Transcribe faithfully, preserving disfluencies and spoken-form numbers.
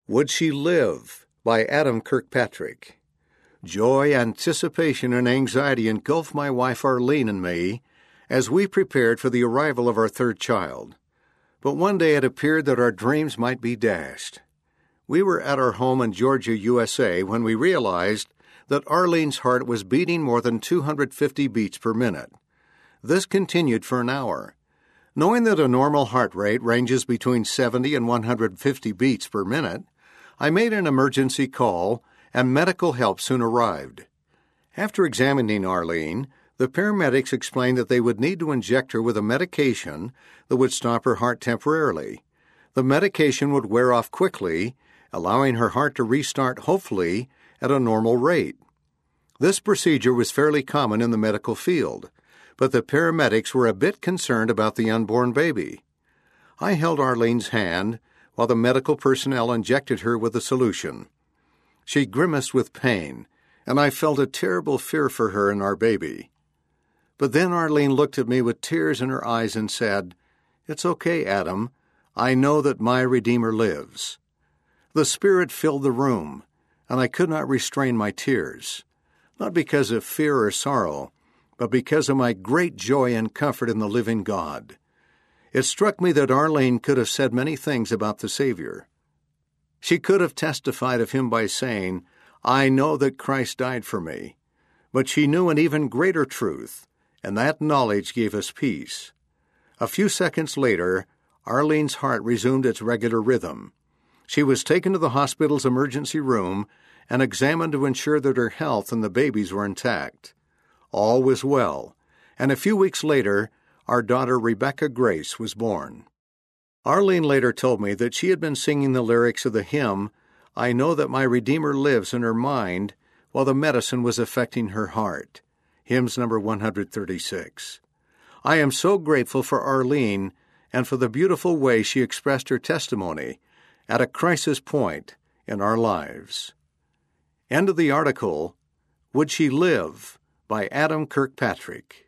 Would She Live? By Adam Kirkpatrick. Joy, anticipation, and anxiety engulfed my wife Arlene and me as we prepared for the arrival of our third child. But one day it appeared that our dreams might be dashed. We were at our home in Georgia, U S A, when we realized that Arlene's heart was beating more than two hundred fifty beats per minute. This continued for an hour. Knowing that a normal heart rate ranges between seventy and one hundred fifty beats per minute, I made an emergency call, and medical help soon arrived. After examining Arlene, the paramedics explained that they would need to inject her with a medication that would stop her heart temporarily. The medication would wear off quickly, allowing her heart to restart, hopefully, at a normal rate. This procedure was fairly common in the medical field, but the paramedics were a bit concerned about the unborn baby. I held Arlene's hand while the medical personnel injected her with the solution. She grimaced with pain, and I felt a terrible fear for her and our baby. But then Arlene looked at me with tears in her eyes and said, "It's okay, Adam. I know that my Redeemer lives." The Spirit filled the room, and I could not restrain my tears, not because of fear or sorrow, but because of my great joy and comfort in the living God. It struck me that Arlene could have said many things about the Savior. She could have testified of him by saying, "I know that Christ died for me." But she knew an even greater truth, and that knowledge gave us peace. A few seconds later, Arlene's heart resumed its regular rhythm. She was taken to the hospital's emergency room and examined to ensure that her health and the baby's were intact. All was well, and a few weeks later, our daughter Rebecca Grace was born. Arlene later told me that she had been singing the lyrics of the hymn, "I Know That My Redeemer Lives," in her mind while the medicine was affecting her heart. Hymns number one hundred thirty-six. I am so grateful for Arlene and for the beautiful way she expressed her testimony at a crisis point in our lives. End of the article, Would She Live? By Adam Kirkpatrick.